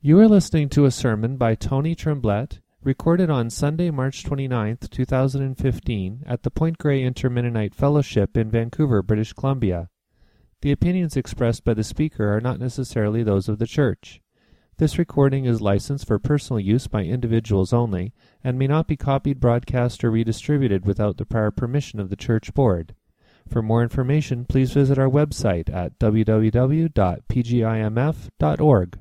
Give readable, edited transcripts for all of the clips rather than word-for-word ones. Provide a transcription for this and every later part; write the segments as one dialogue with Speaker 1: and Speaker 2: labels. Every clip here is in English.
Speaker 1: You are listening to a sermon by Tony Tremblett, recorded on Sunday, March 29th, 2015, at the Point Grey Inter-Mennonite Fellowship in Vancouver, British Columbia. The opinions expressed by the speaker are not necessarily those of the church. This recording is licensed for personal use by individuals only, and may not be copied, broadcast, or redistributed without the prior permission of the church board. For more information, please visit our website at www.pgimf.org.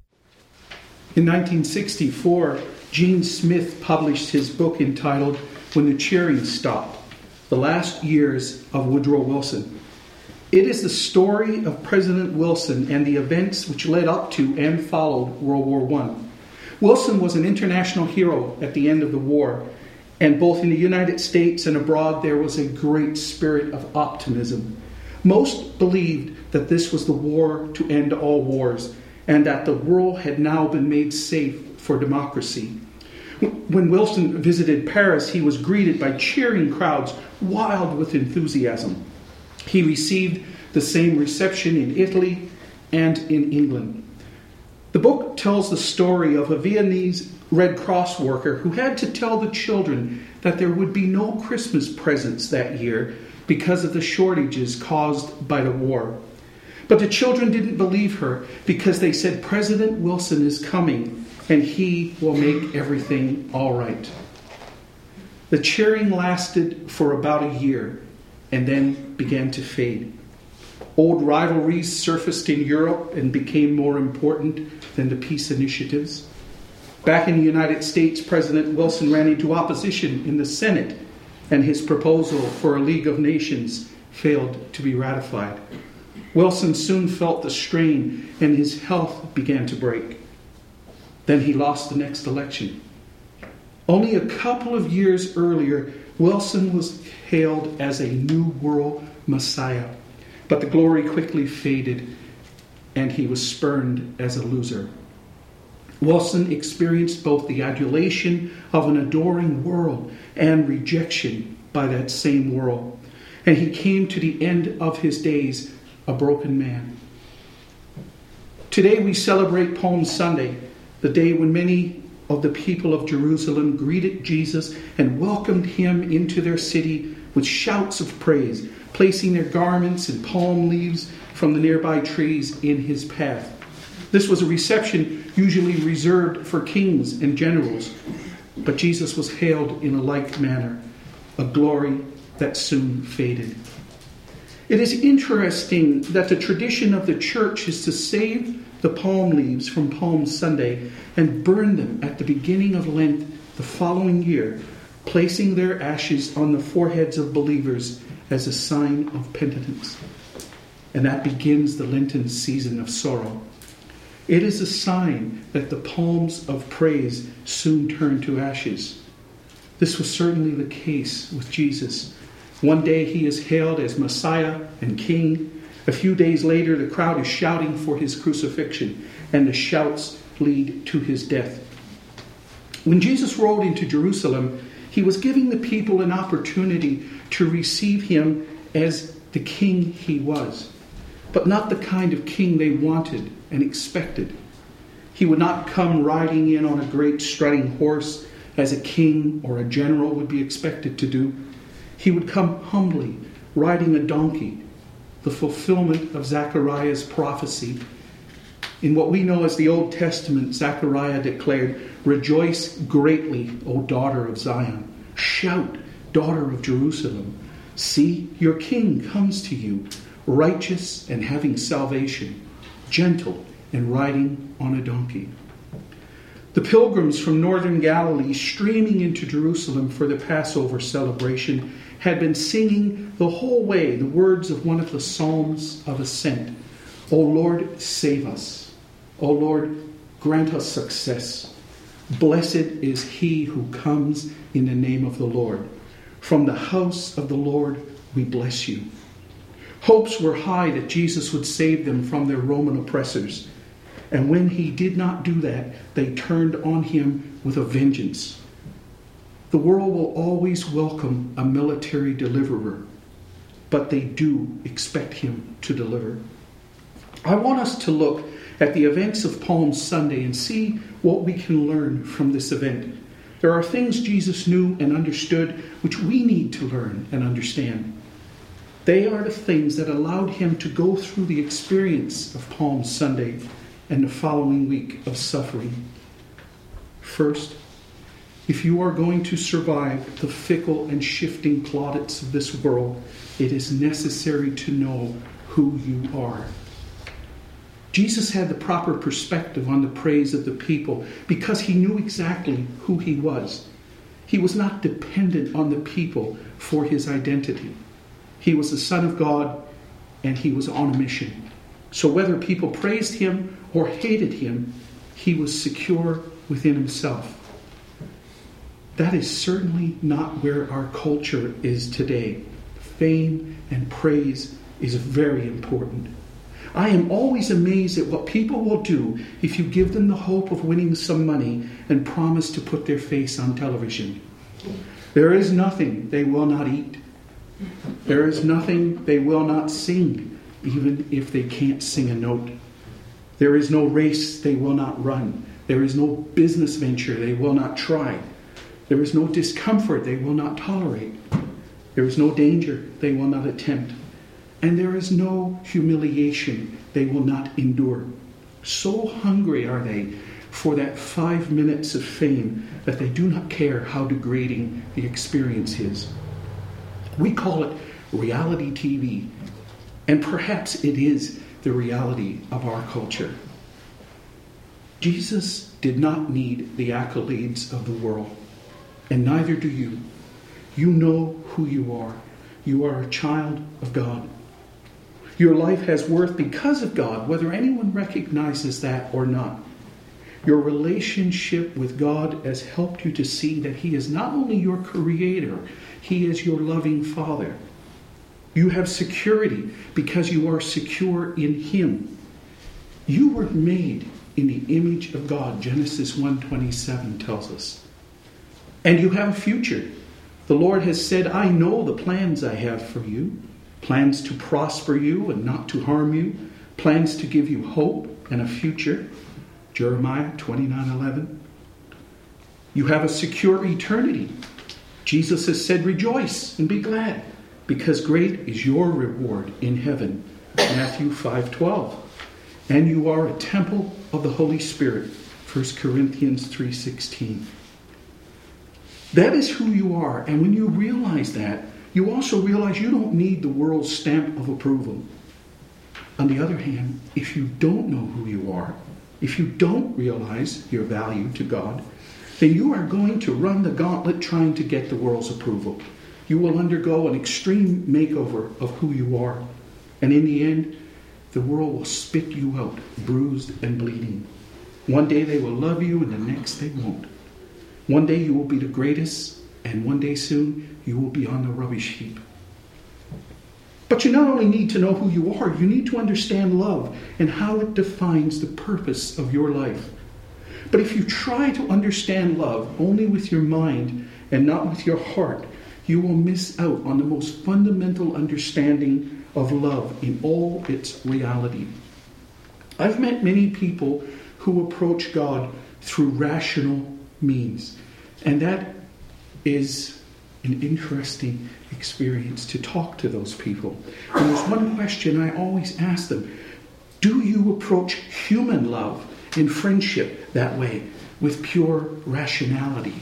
Speaker 2: In 1964, Gene Smith published his book entitled When the Cheering Stopped, The Last Years of Woodrow Wilson. It is the story of President Wilson and the events which led up to and followed World War I. Wilson was an international hero at the end of the war, and both in the United States and abroad there was a great spirit of optimism. Most believed that this was the war to end all wars, and that the world had now been made safe for democracy. When Wilson visited Paris, he was greeted by cheering crowds, wild with enthusiasm. He received the same reception in Italy and in England. The book tells the story of a Viennese Red Cross worker who had to tell the children that there would be no Christmas presents that year because of the shortages caused by the war. But the children didn't believe her because they said President Wilson is coming and he will make everything all right. The cheering lasted for about a year and then began to fade. Old rivalries surfaced in Europe and became more important than the peace initiatives. Back in the United States, President Wilson ran into opposition in the Senate, and his proposal for a League of Nations failed to be ratified. Wilson soon felt the strain, and his health began to break. Then he lost the next election. Only a couple of years earlier, Wilson was hailed as a New World Messiah, but the glory quickly faded, and he was spurned as a loser. Wilson experienced both the adulation of an adoring world and rejection by that same world, and he came to the end of his days a broken man. Today we celebrate Palm Sunday, the day when many of the people of Jerusalem greeted Jesus and welcomed him into their city with shouts of praise, placing their garments and palm leaves from the nearby trees in his path. This was a reception usually reserved for kings and generals, but Jesus was hailed in a like manner, a glory that soon faded. It is interesting that the tradition of the church is to save the palm leaves from Palm Sunday and burn them at the beginning of Lent the following year, placing their ashes on the foreheads of believers as a sign of penitence. And that begins the Lenten season of sorrow. It is a sign that the palms of praise soon turn to ashes. This was certainly the case with Jesus. One day he is hailed as Messiah and King. A few days later, the crowd is shouting for his crucifixion, and the shouts lead to his death. When Jesus rode into Jerusalem, he was giving the people an opportunity to receive him as the king he was, but not the kind of king they wanted and expected. He would not come riding in on a great strutting horse as a king or a general would be expected to do. He would come humbly, riding a donkey, the fulfillment of Zechariah's prophecy. In what we know as the Old Testament, Zechariah declared, "Rejoice greatly, O daughter of Zion. Shout, daughter of Jerusalem. See, your king comes to you, righteous and having salvation, gentle and riding on a donkey." The pilgrims from northern Galilee streaming into Jerusalem for the Passover celebration had been singing the whole way the words of one of the Psalms of Ascent. O Lord, save us. O Lord, grant us success. Blessed is he who comes in the name of the Lord. From the house of the Lord we bless you. Hopes were high that Jesus would save them from their Roman oppressors. And when he did not do that, they turned on him with a vengeance. The world will always welcome a military deliverer, but they do expect him to deliver. I want us to look at the events of Palm Sunday and see what we can learn from this event. There are things Jesus knew and understood which we need to learn and understand. They are the things that allowed him to go through the experience of Palm Sunday and the following week of suffering. First, if you are going to survive the fickle and shifting plaudits of this world, it is necessary to know who you are. Jesus had the proper perspective on the praise of the people because he knew exactly who he was. He was not dependent on the people for his identity. He was the Son of God and he was on a mission. So whether people praised him or hated him, he was secure within himself. That is certainly not where our culture is today. Fame and praise is very important. I am always amazed at what people will do if you give them the hope of winning some money and promise to put their face on television. There is nothing they will not eat. There is nothing they will not sing, even if they can't sing a note. There is no race they will not run. There is no business venture they will not try. There is no discomfort they will not tolerate. There is no danger they will not attempt. And there is no humiliation they will not endure. So hungry are they for that 5 minutes of fame that they do not care how degrading the experience is. We call it reality TV, and perhaps it is the reality of our culture. Jesus did not need the accolades of the world, and neither do you. You know who you are. You are a child of God. Your life has worth because of God, whether anyone recognizes that or not. Your relationship with God has helped you to see that He is not only your Creator, He is your loving Father. You have security because you are secure in Him. You were made in the image of God, Genesis 1:27 tells us. And you have a future. The Lord has said, I know the plans I have for you. Plans to prosper you and not to harm you. Plans to give you hope and a future. Jeremiah 29:11. You have a secure eternity. Jesus has said, rejoice and be glad, because great is your reward in heaven. Matthew 5:12. And you are a temple of the Holy Spirit. 1 Corinthians 3:16. That is who you are. And when you realize that, you also realize you don't need the world's stamp of approval. On the other hand, if you don't know who you are, if you don't realize your value to God, then you are going to run the gauntlet trying to get the world's approval. You will undergo an extreme makeover of who you are. And in the end, the world will spit you out, bruised and bleeding. One day they will love you and the next they won't. One day you will be the greatest, and one day soon you will be on the rubbish heap. But you not only need to know who you are, you need to understand love and how it defines the purpose of your life. But if you try to understand love only with your mind and not with your heart, you will miss out on the most fundamental understanding of love in all its reality. I've met many people who approach God through rational means, and that is an interesting experience to talk to those people. And there's one question I always ask them. Do you approach human love and friendship that way, with pure rationality?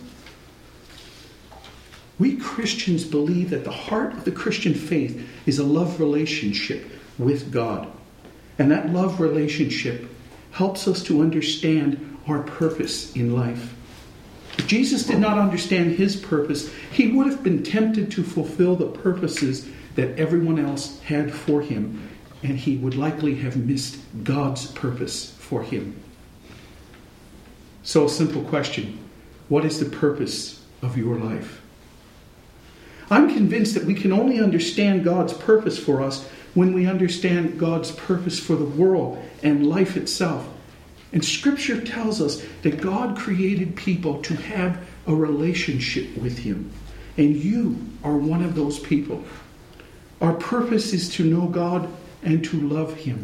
Speaker 2: We Christians believe that the heart of the Christian faith is a love relationship with God. And that love relationship helps us to understand our purpose in life. If Jesus did not understand his purpose, he would have been tempted to fulfill the purposes that everyone else had for him, and he would likely have missed God's purpose for him. So, a simple question: what is the purpose of your life? I'm convinced that we can only understand God's purpose for us when we understand God's purpose for the world and life itself. And Scripture tells us that God created people to have a relationship with him. And you are one of those people. Our purpose is to know God and to love him,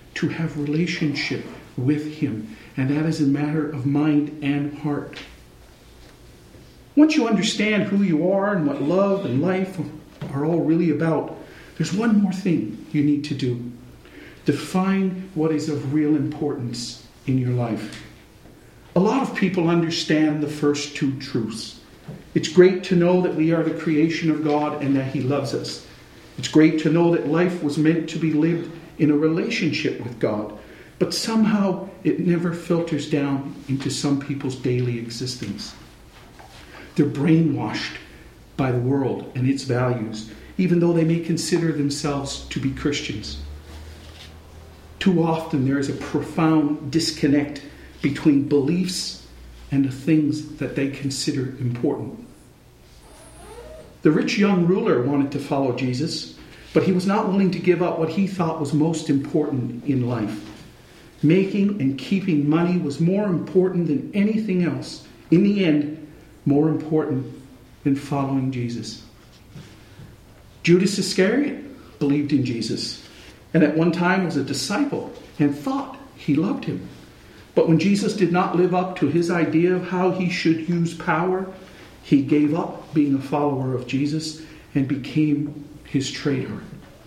Speaker 2: to have relationship with him, and that is a matter of mind and heart. Once you understand who you are and what love and life are all really about, there's one more thing you need to do. Define what is of real importance in your life. A lot of people understand the first two truths. It's great to know that we are the creation of God and that he loves us. It's great to know that life was meant to be lived in a relationship with God, but somehow it never filters down into some people's daily existence. They're brainwashed by the world and its values, even though they may consider themselves to be Christians. Too often there is a profound disconnect between beliefs and the things that they consider important. The rich young ruler wanted to follow Jesus, but he was not willing to give up what he thought was most important in life. Making and keeping money was more important than anything else. In the end, more important than following Jesus. Judas Iscariot believed in Jesus, and at one time was a disciple and thought he loved him. But when Jesus did not live up to his idea of how he should use power, he gave up being a follower of Jesus and became his traitor.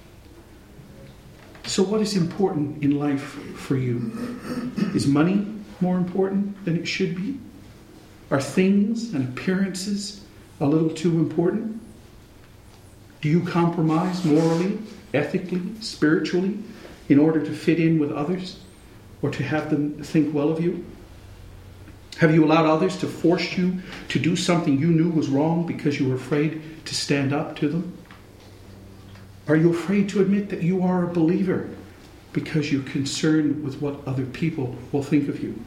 Speaker 2: So what is important in life for you? Is money more important than it should be? Are things and appearances a little too important? Do you compromise morally, ethically, spiritually in order to fit in with others or to have them think well of you? Have you allowed others to force you to do something you knew was wrong because you were afraid to stand up to them? Are you afraid to admit that you are a believer because you're concerned with what other people will think of you?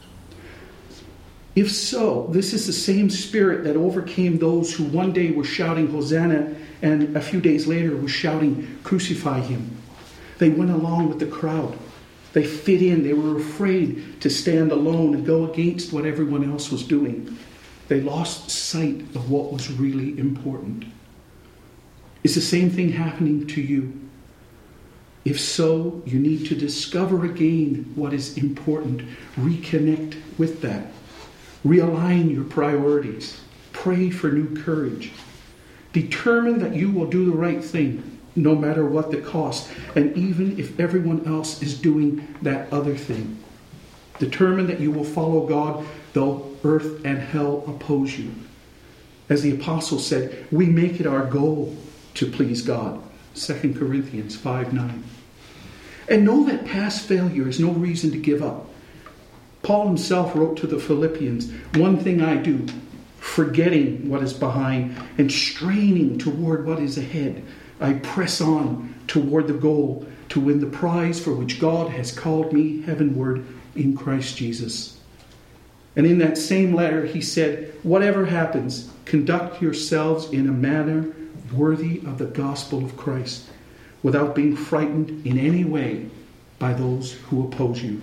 Speaker 2: If so, this is the same spirit that overcame those who one day were shouting Hosanna and a few days later were shouting Crucify him. They went along with the crowd. They fit in. They were afraid to stand alone and go against what everyone else was doing. They lost sight of what was really important. Is the same thing happening to you? If so, you need to discover again what is important. Reconnect with that. Realign your priorities. Pray for new courage. Determine that you will do the right thing, no matter what the cost, and even if everyone else is doing that other thing. Determine that you will follow God, though earth and hell oppose you. As the apostle said, we make it our goal to please God. 2 Corinthians 5:9. And know that past failure is no reason to give up. Paul himself wrote to the Philippians, one thing I do, forgetting what is behind and straining toward what is ahead, I press on toward the goal to win the prize for which God has called me heavenward in Christ Jesus. And in that same letter he said, whatever happens, conduct yourselves in a manner worthy of the gospel of Christ, without being frightened in any way by those who oppose you.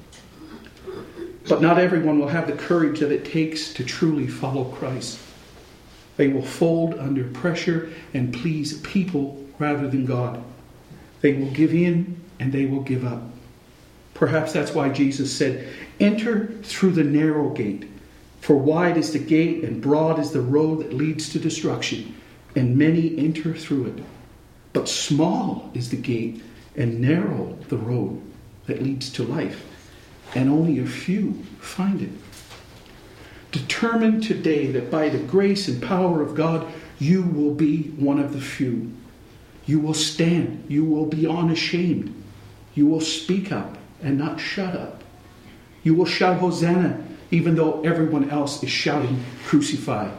Speaker 2: But not everyone will have the courage that it takes to truly follow Christ. They will fold under pressure and please people rather than God. They will give in and they will give up. Perhaps that's why Jesus said, enter through the narrow gate, for wide is the gate and broad is the road that leads to destruction, and many enter through it. But small is the gate and narrow the road that leads to life, and only a few find it. Determine today that by the grace and power of God, you will be one of the few. You will stand. You will be unashamed. You will speak up and not shut up. You will shout Hosanna, even though everyone else is shouting Crucify.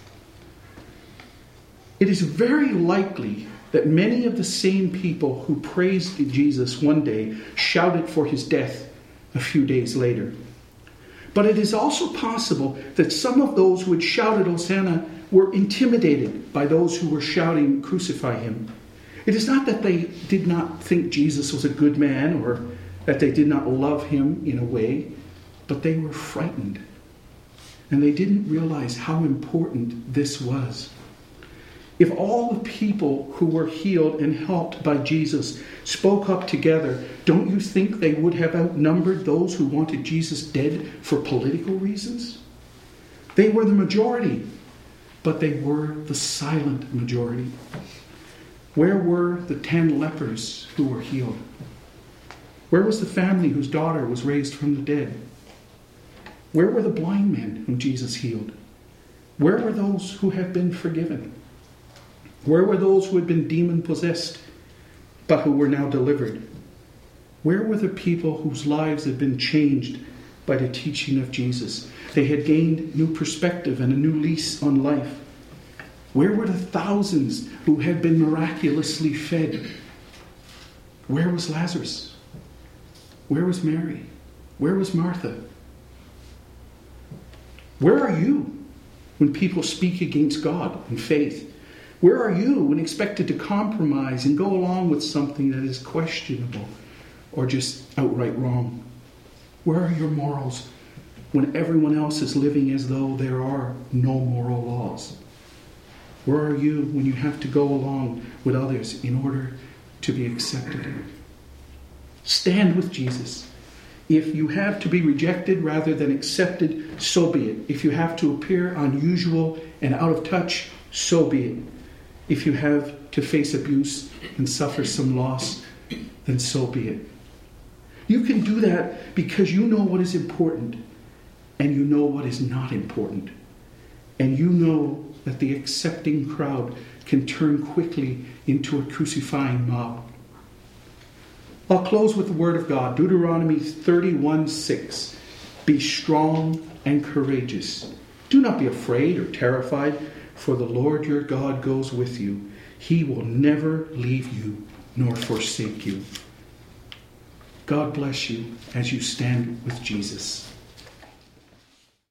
Speaker 2: It is very likely that many of the same people who praised Jesus one day shouted for his death a few days later. But it is also possible that some of those who had shouted Hosanna were intimidated by those who were shouting Crucify him. It is not that they did not think Jesus was a good man or that they did not love him in a way, but they were frightened. And they didn't realize how important this was. If all the people who were healed and helped by Jesus spoke up together, don't you think they would have outnumbered those who wanted Jesus dead for political reasons? They were the majority, but they were the silent majority. Where were the 10 lepers who were healed? Where was the family whose daughter was raised from the dead? Where were the blind men whom Jesus healed? Where were those who had been forgiven? Where were those who had been demon-possessed, but who were now delivered? Where were the people whose lives had been changed by the teaching of Jesus? They had gained new perspective and a new lease on life. Where were the thousands who had been miraculously fed? Where was Lazarus? Where was Mary? Where was Martha? Where are you when people speak against God and faith? Where are you when expected to compromise and go along with something that is questionable or just outright wrong? Where are your morals when everyone else is living as though there are no moral laws? Where are you when you have to go along with others in order to be accepted? Stand with Jesus. If you have to be rejected rather than accepted, so be it. If you have to appear unusual and out of touch, so be it. If you have to face abuse and suffer some loss, then so be it. You can do that because you know what is important and you know what is not important. And you know that the accepting crowd can turn quickly into a crucifying mob. I'll close with the word of God, Deuteronomy 31:6. Be strong and courageous. Do not be afraid or terrified, for the Lord your God goes with you. He will never leave you nor forsake you. God bless you as you stand with Jesus.